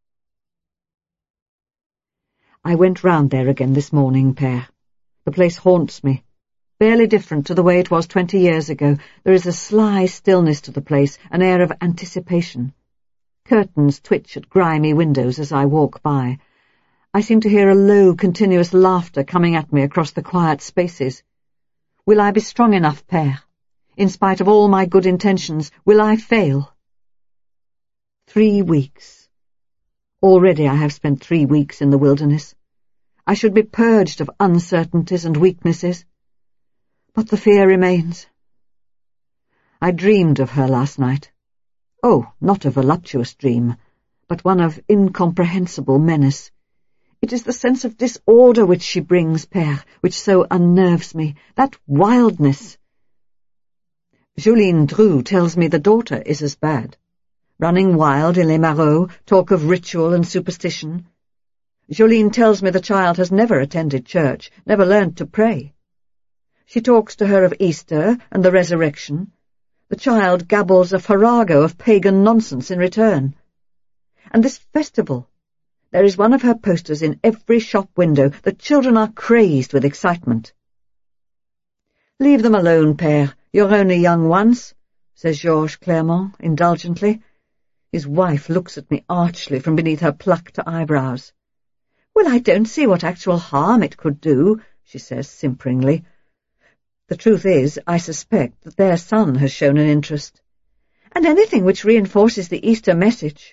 I went round there again this morning, Père. The place haunts me. Barely different to the way it was twenty years ago. There is a sly stillness to the place, an air of anticipation. Curtains twitch at grimy windows as I walk by. I seem to hear a low, continuous laughter coming at me across the quiet spaces. Will I be strong enough, Père? In spite of all my good intentions, will I fail? Three weeks. Already I have spent three weeks in the wilderness. I should be purged of uncertainties and weaknesses. But the fear remains. I dreamed of her last night. Oh, not a voluptuous dream, but one of incomprehensible menace. It is the sense of disorder which she brings, Père, which so unnerves me, that wildness. Juline Dru tells me the daughter is as bad. Running wild in Les Marauds, talk of ritual and superstition. Juline tells me the child has never attended church, never learned to pray. She talks to her of Easter and the resurrection. The child gabbles a farrago of pagan nonsense in return. And this festival, there is one of her posters in every shop window. The children are crazed with excitement. Leave them alone, Père. You're only young once, says Georges Clermont indulgently. His wife looks at me archly from beneath her plucked eyebrows. Well, I don't see what actual harm it could do, she says simperingly. The truth is, I suspect that their son has shown an interest, and anything which reinforces the Easter message.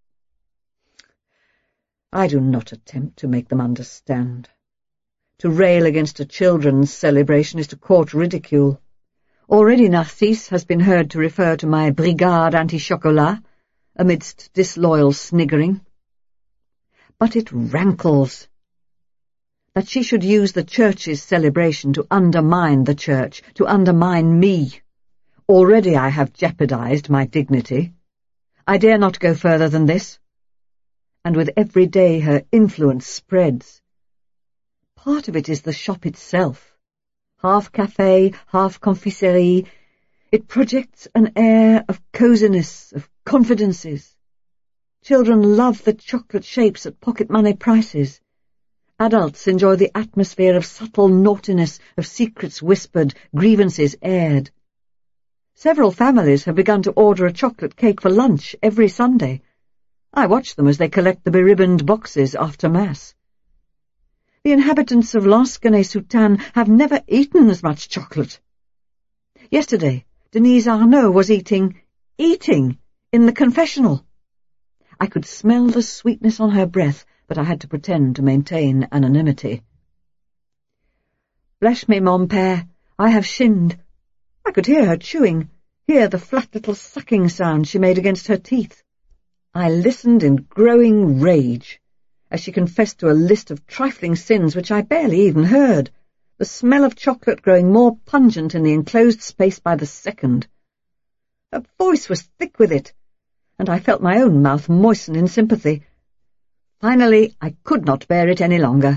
I do not attempt to make them understand. To rail against a children's celebration is to court ridicule. Already Narcisse has been heard to refer to my brigade anti-chocolat, amidst disloyal sniggering. But it rankles. That she should use the church's celebration to undermine the church, to undermine me. Already I have jeopardized my dignity. I dare not go further than this. And with every day her influence spreads. Part of it is the shop itself. Half café, half confiserie. It projects an air of coziness, of confidences. Children love the chocolate shapes at pocket-money prices. Adults enjoy the atmosphere of subtle naughtiness, of secrets whispered, grievances aired. Several families have begun to order a chocolate cake for lunch every Sunday. I watch them as they collect the beribboned boxes after Mass. The inhabitants of Lansquenet-sous-Tannes have never eaten as much chocolate. Yesterday, Denise Arnaud was eating, eating, in the confessional. I could smell the sweetness on her breath, but I had to pretend to maintain anonymity. Bless me, mon père, I have sinned. I could hear her chewing, hear the flat little sucking sound she made against her teeth. I listened in growing rage, as she confessed to a list of trifling sins which I barely even heard, the smell of chocolate growing more pungent in the enclosed space by the second. Her voice was thick with it, and I felt my own mouth moisten in sympathy. Finally, I could not bear it any longer.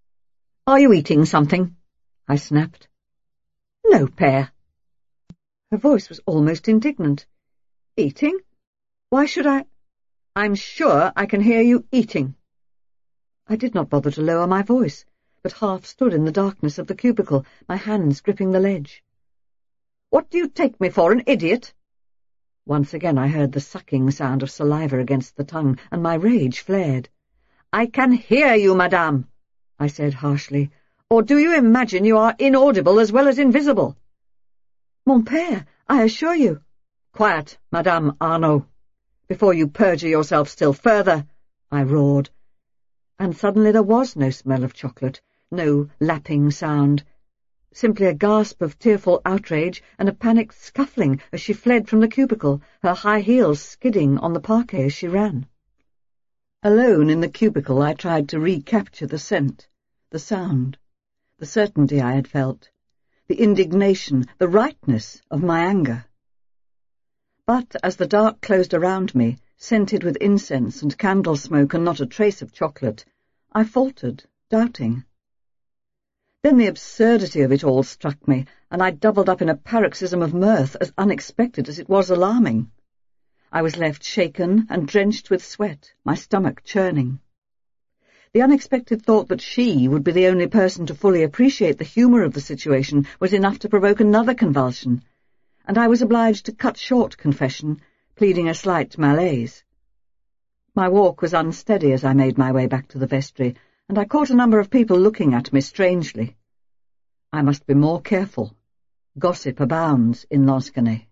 "Are you eating something?" I snapped. "No, Père." Her voice was almost indignant. "Eating? Why should I—" "I'm sure I can hear you eating." I did not bother to lower my voice, but half stood in the darkness of the cubicle, my hands gripping the ledge. "What do you take me for, an idiot?" Once again I heard the sucking sound of saliva against the tongue, and my rage flared. "I can hear you, madame," I said harshly. "Or do you imagine you are inaudible as well as invisible?" "Mon père, I assure you—" "Quiet, Madame Arnaud, before you perjure yourself still further," I roared. And suddenly there was no smell of chocolate, no lapping sound, simply a gasp of tearful outrage and a panicked scuffling as she fled from the cubicle, her high heels skidding on the parquet as she ran. Alone in the cubicle I tried to recapture the scent, the sound, the certainty I had felt, the indignation, the rightness of my anger. But as the dark closed around me, scented with incense and candle smoke and not a trace of chocolate, I faltered, doubting. Then the absurdity of it all struck me, and I doubled up in a paroxysm of mirth as unexpected as it was alarming. I was left shaken and drenched with sweat, my stomach churning. The unexpected thought that she would be the only person to fully appreciate the humour of the situation was enough to provoke another convulsion, and I was obliged to cut short confession, pleading a slight malaise. My walk was unsteady as I made my way back to the vestry, and I caught a number of people looking at me strangely. I must be more careful. Gossip abounds in Lansquenet.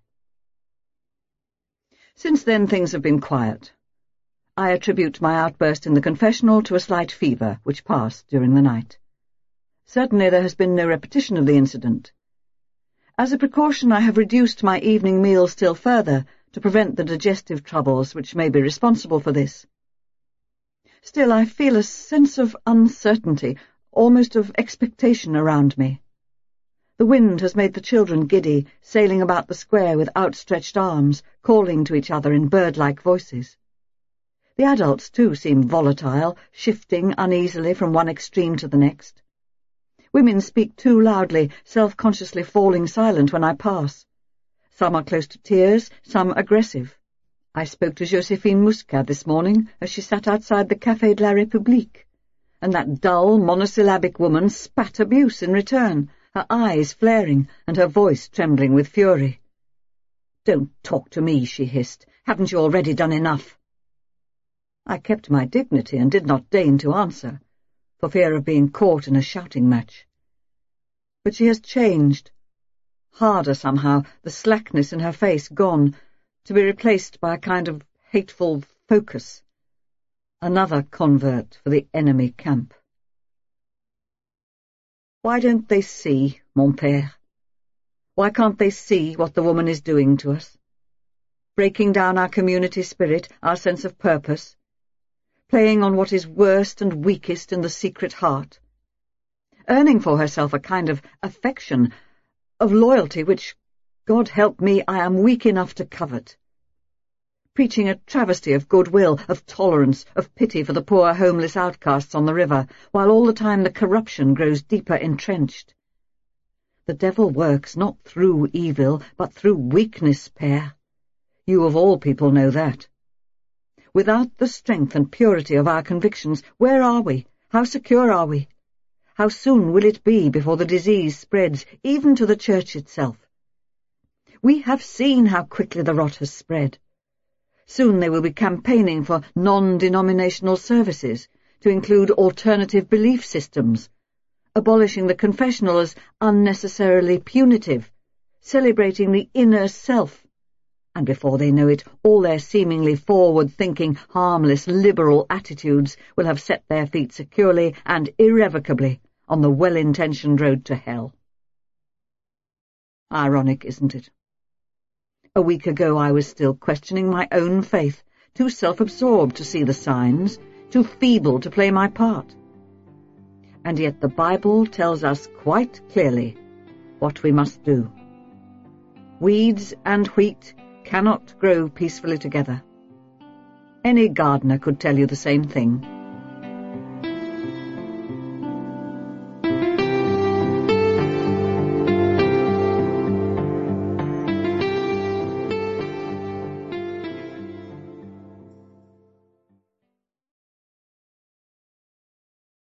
Since then things have been quiet. I attribute my outburst in the confessional to a slight fever, which passed during the night. Certainly there has been no repetition of the incident. As a precaution, I have reduced my evening meal still further to prevent the digestive troubles which may be responsible for this. Still, I feel a sense of uncertainty, almost of expectation around me. The wind has made the children giddy, sailing about the square with outstretched arms, calling to each other in bird-like voices. The adults, too, seem volatile, shifting uneasily from one extreme to the next. Women speak too loudly, self-consciously falling silent when I pass. Some are close to tears, some aggressive. I spoke to Joséphine Muscat this morning as she sat outside the Café de la République, and that dull, monosyllabic woman spat abuse in return, her eyes flaring and her voice trembling with fury. "Don't talk to me," she hissed. "Haven't you already done enough?" I kept my dignity and did not deign to answer, for fear of being caught in a shouting match. But she has changed. Harder somehow, the slackness in her face gone, to be replaced by a kind of hateful focus. Another convert for the enemy camp. Why don't they see, mon père? Why can't they see what the woman is doing to us? Breaking down our community spirit, our sense of purpose, playing on what is worst and weakest in the secret heart, earning for herself a kind of affection, of loyalty which, God help me, I am weak enough to covet, preaching a travesty of goodwill, of tolerance, of pity for the poor homeless outcasts on the river, while all the time the corruption grows deeper entrenched. The devil works not through evil, but through weakness, Père. You of all people know that. Without the strength and purity of our convictions, where are we? How secure are we? How soon will it be before the disease spreads, even to the church itself? We have seen how quickly the rot has spread. Soon they will be campaigning for non-denominational services, to include alternative belief systems, abolishing the confessional as unnecessarily punitive, celebrating the inner self. And before they know it, all their seemingly forward-thinking, harmless, liberal attitudes will have set their feet securely and irrevocably on the well-intentioned road to hell. Ironic, isn't it? A week ago I was still questioning my own faith, too self-absorbed to see the signs, too feeble to play my part. And yet the Bible tells us quite clearly what we must do. Weeds and wheat cannot grow peacefully together. Any gardener could tell you the same thing.